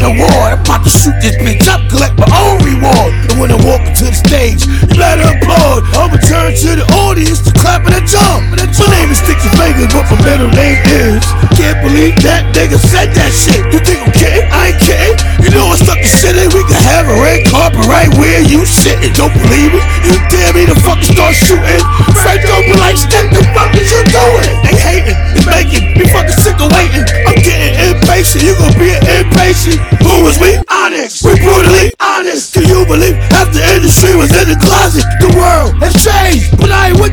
award. I'm about to shoot this bitch up, collect my own reward. And when I walk into the stage, you better applaud. I'ma turn to the audience to clap and jump. My name is Sticky Fingers, but my middle name is. Can't believe that nigga said that shit. You think I'm kidding? I ain't kidding. You know I stuck the shit in. We can have a red carpet right where you sitting. Don't believe it? You dare me to fucking start shooting? Frank don't be like, Stick, the fuck is you doing? They hating, it's making me fucking sick of waiting. I'm getting impatient, you gon' be an impatient. Who was we? Honest. We brutally honest. Can you believe half the industry was in the closet? The world has changed, but I ain't with